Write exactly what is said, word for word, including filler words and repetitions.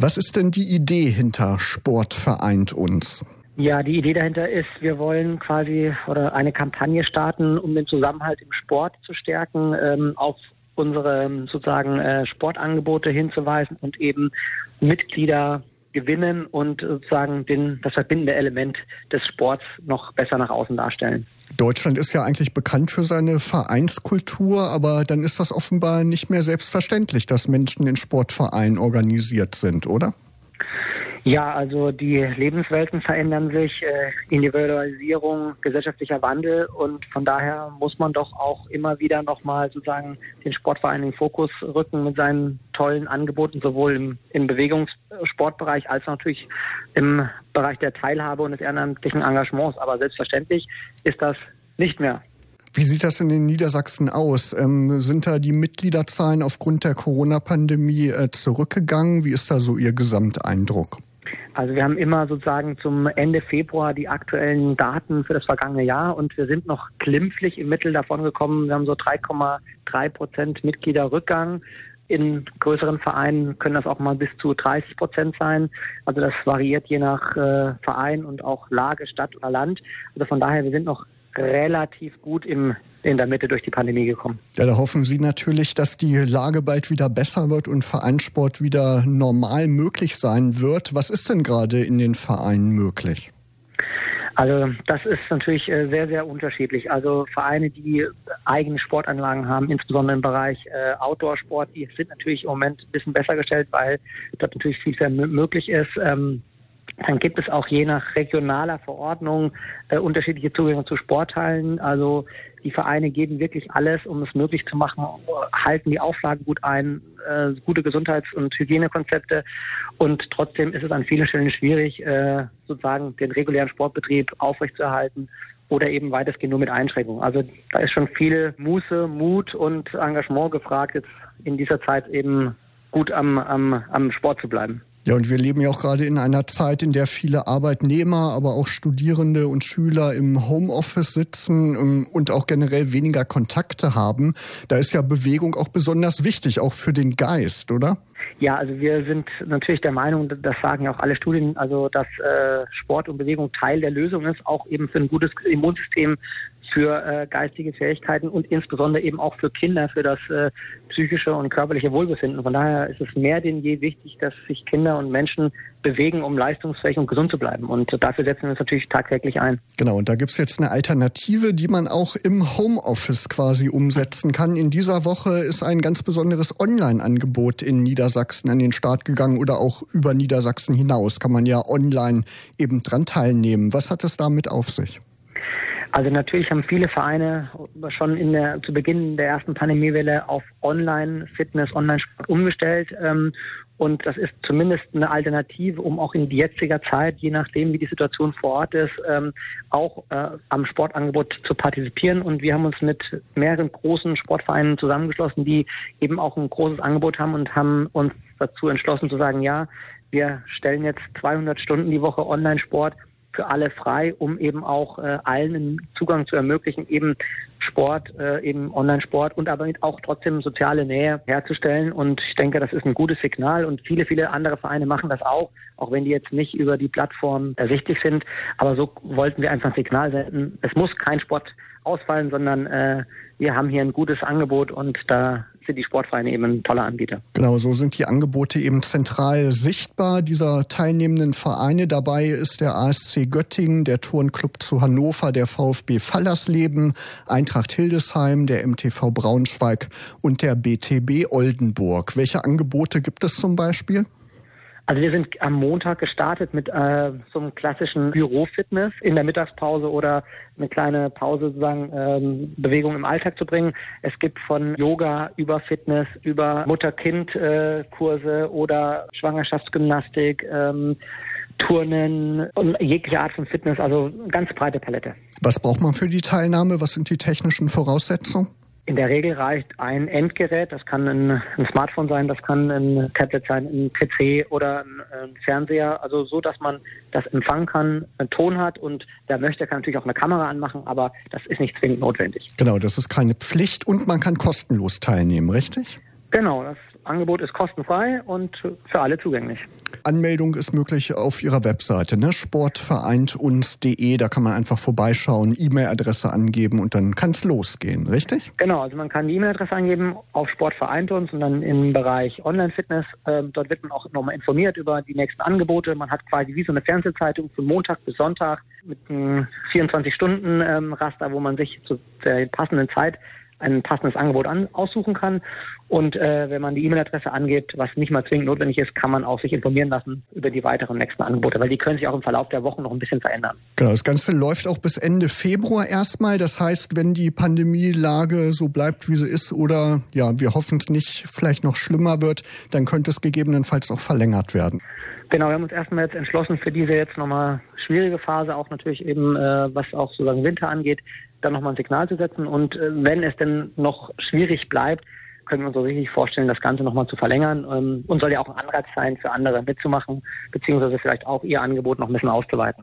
Was ist denn die Idee hinter Sport vereint uns? Ja, die Idee dahinter ist, wir wollen quasi oder eine Kampagne starten, um den Zusammenhalt im Sport zu stärken, ähm, auf unsere sozusagen äh, Sportangebote hinzuweisen und eben Mitglieder gewinnen und sozusagen den, das verbindende Element des Sports noch besser nach außen darstellen. Deutschland ist ja eigentlich bekannt für seine Vereinskultur, aber dann ist das offenbar nicht mehr selbstverständlich, dass Menschen in Sportvereinen organisiert sind, oder? Ja, also die Lebenswelten verändern sich, äh, Individualisierung, gesellschaftlicher Wandel und von daher muss man doch auch immer wieder nochmal sozusagen den Sportverein in den Fokus rücken mit seinen tollen Angeboten, sowohl im, im Bewegungssportbereich als natürlich im Bereich der Teilhabe und des ehrenamtlichen Engagements. Aber selbstverständlich ist das nicht mehr. Wie sieht das in den Niedersachsen aus? Ähm, sind da die Mitgliederzahlen aufgrund der Corona-Pandemie äh, zurückgegangen? Wie ist da so Ihr Gesamteindruck? Also wir haben immer sozusagen zum Ende Februar die aktuellen Daten für das vergangene Jahr und wir sind noch glimpflich im Mittel davon gekommen. Wir haben so drei Komma drei Prozent Mitgliederrückgang. In größeren Vereinen können das auch mal bis zu dreißig Prozent sein. Also das variiert je nach äh, Verein und auch Lage, Stadt oder Land. Also von daher, wir sind noch relativ gut im, in der Mitte durch die Pandemie gekommen. Ja, da hoffen Sie natürlich, dass die Lage bald wieder besser wird und Vereinssport wieder normal möglich sein wird. Was ist denn gerade in den Vereinen möglich? Also das ist natürlich sehr, sehr unterschiedlich. Also Vereine, die eigene Sportanlagen haben, insbesondere im Bereich äh, Outdoor-Sport, die sind natürlich im Moment ein bisschen besser gestellt, weil dort natürlich viel mehr möglich ist. Ähm, Dann gibt es auch je nach regionaler Verordnung äh, unterschiedliche Zugänge zu Sporthallen. Also die Vereine geben wirklich alles, um es möglich zu machen, halten die Auflagen gut ein, äh, gute Gesundheits- und Hygienekonzepte. Und trotzdem ist es an vielen Stellen schwierig, äh, sozusagen den regulären Sportbetrieb aufrechtzuerhalten oder eben weitestgehend nur mit Einschränkungen. Also da ist schon viel Muße, Mut und Engagement gefragt, jetzt in dieser Zeit eben gut am, am, am Sport zu bleiben. Ja, und wir leben ja auch gerade in einer Zeit, in der viele Arbeitnehmer, aber auch Studierende und Schüler im Homeoffice sitzen und auch generell weniger Kontakte haben. Da ist ja Bewegung auch besonders wichtig, auch für den Geist, oder? Ja, also wir sind natürlich der Meinung, das sagen ja auch alle Studien, also dass äh, Sport und Bewegung Teil der Lösung ist, auch eben für ein gutes Immunsystem, für äh, geistige Fähigkeiten und insbesondere eben auch für Kinder, für das äh, psychische und körperliche Wohlbefinden. Von daher ist es mehr denn je wichtig, dass sich Kinder und Menschen bewegen, um leistungsfähig und gesund zu bleiben. Und dafür setzen wir uns natürlich tagtäglich ein. Genau, und da gibt's jetzt eine Alternative, die man auch im Homeoffice quasi umsetzen kann. In dieser Woche ist ein ganz besonderes Online-Angebot in Niedersachsen an den Start gegangen oder auch über Niedersachsen hinaus kann man ja online eben dran teilnehmen. Was hat es damit auf sich? Also natürlich haben viele Vereine schon in der, zu Beginn der ersten Pandemiewelle auf Online-Fitness, Online-Sport umgestellt. Ähm, und das ist zumindest eine Alternative, um auch in jetziger Zeit, je nachdem wie die Situation vor Ort ist, ähm, auch äh, am Sportangebot zu partizipieren. Und wir haben uns mit mehreren großen Sportvereinen zusammengeschlossen, die eben auch ein großes Angebot haben und haben uns dazu entschlossen zu sagen, ja, wir stellen jetzt zweihundert Stunden die Woche Online-Sport für alle frei, um eben auch äh, allen einen Zugang zu ermöglichen, eben Sport, äh, eben Online-Sport und aber auch trotzdem soziale Nähe herzustellen. Und ich denke, das ist ein gutes Signal und viele, viele andere Vereine machen das auch, auch wenn die jetzt nicht über die Plattform ersichtlich sind. Aber so wollten wir einfach ein Signal senden. Es muss kein Sport ausfallen, sondern äh, wir haben hier ein gutes Angebot und da sind die Sportvereine eben ein toller Anbieter. Genau, so sind die Angebote eben zentral sichtbar dieser teilnehmenden Vereine. Dabei ist der A S C Göttingen, der Turnclub zu Hannover, der VfB Fallersleben, Eintracht Hildesheim, der M T V Braunschweig und der B T B Oldenburg. Welche Angebote gibt es zum Beispiel? Also wir sind am Montag gestartet mit äh, so einem klassischen Bürofitness in der Mittagspause oder eine kleine Pause sozusagen ähm, Bewegung im Alltag zu bringen. Es gibt von Yoga über Fitness, über Mutter-Kind-Kurse oder Schwangerschaftsgymnastik, ähm, Turnen und jegliche Art von Fitness, also eine ganz breite Palette. Was braucht man für die Teilnahme? Was sind die technischen Voraussetzungen? In der Regel reicht ein Endgerät, das kann ein, ein Smartphone sein, das kann ein Tablet sein, ein P C oder ein, ein Fernseher, also so, dass man das empfangen kann, einen Ton hat und wer möchte, kann natürlich auch eine Kamera anmachen, aber das ist nicht zwingend notwendig. Genau, das ist keine Pflicht und man kann kostenlos teilnehmen, richtig? Genau, das Angebot ist kostenfrei und für alle zugänglich. Anmeldung ist möglich auf Ihrer Webseite, ne? sport vereint uns punkt de. Da kann man einfach vorbeischauen, E-Mail-Adresse angeben und dann kann es losgehen, richtig? Genau, also man kann die E-Mail-Adresse angeben auf Sport vereint uns und dann im Bereich Online-Fitness. Äh, dort wird man auch nochmal informiert über die nächsten Angebote. Man hat quasi wie so eine Fernsehzeitung von Montag bis Sonntag mit einem vierundzwanzig-Stunden-Raster, wo man sich zu der passenden Zeit ein passendes Angebot an, aussuchen kann. Und äh, wenn man die E-Mail-Adresse angibt, was nicht mal zwingend notwendig ist, kann man auch sich informieren lassen über die weiteren nächsten Angebote, weil die können sich auch im Verlauf der Wochen noch ein bisschen verändern. Genau, das Ganze läuft auch bis Ende Februar erstmal. Das heißt, wenn die Pandemielage so bleibt, wie sie ist, oder ja, wir hoffen es nicht, vielleicht noch schlimmer wird, dann könnte es gegebenenfalls auch verlängert werden. Genau, wir haben uns erstmal jetzt entschlossen, für diese jetzt nochmal schwierige Phase, auch natürlich eben, äh, was auch sozusagen Winter angeht, dann nochmal ein Signal zu setzen. Und äh, wenn es denn noch schwierig bleibt, können wir uns so richtig vorstellen, das Ganze nochmal zu verlängern. Ähm, und soll ja auch ein Anreiz sein, für andere mitzumachen, beziehungsweise vielleicht auch ihr Angebot noch ein bisschen auszuweiten.